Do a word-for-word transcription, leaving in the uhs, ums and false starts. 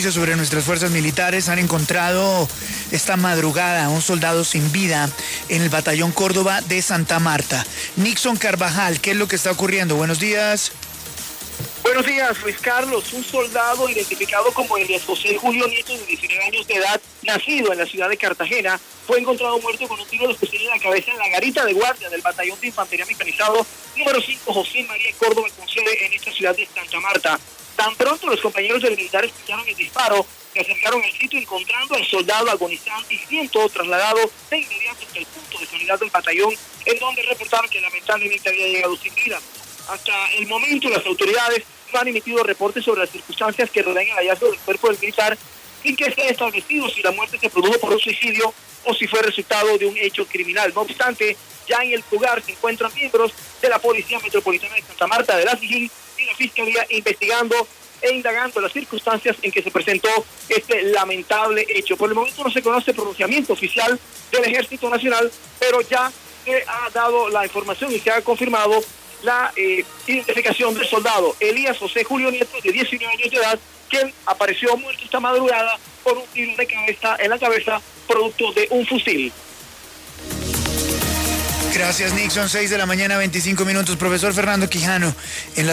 noticias sobre nuestras fuerzas militares. Han encontrado esta madrugada a un soldado sin vida en el batallón Córdoba de Santa Marta. Nixon Carvajal, ¿qué es lo que está ocurriendo? Buenos días. Buenos días, Luis Carlos. Un soldado identificado como Elías José Julio Nieto, de diecinueve años de edad, nacido en la ciudad de Cartagena, fue encontrado muerto con un tiro de fusil en la cabeza en la garita de guardia del batallón de infantería mecanizado número cinco José María Córdoba, con sede en esta ciudad de Santa Marta. Tan pronto los compañeros del militar escucharon el disparo, se acercaron al sitio encontrando al soldado agonizante y siendo trasladado de inmediato hasta el punto de sanidad del batallón, en donde reportaron que lamentablemente había llegado sin vida. Hasta el momento las autoridades no han emitido reportes sobre las circunstancias que rodean el hallazgo del cuerpo del militar, sin que esté establecido si la muerte se produjo por un suicidio o si fue resultado de un hecho criminal. No obstante, ya en el lugar se encuentran miembros de la Policía Metropolitana de Santa Marta, de la SIJIN y la Fiscalía investigando e indagando las circunstancias en que se presentó este lamentable hecho. Por el momento no se conoce pronunciamiento oficial del Ejército Nacional, pero ya se ha dado la información y se ha confirmado la eh, identificación del soldado Elías José Julio Nieto, de diecinueve años de edad, quien apareció muerto esta madrugada por un tiro de cabeza en la cabeza producto de un fusil. Gracias, Nixon. seis de la mañana, veinticinco minutos. Profesor Fernando Quijano, en la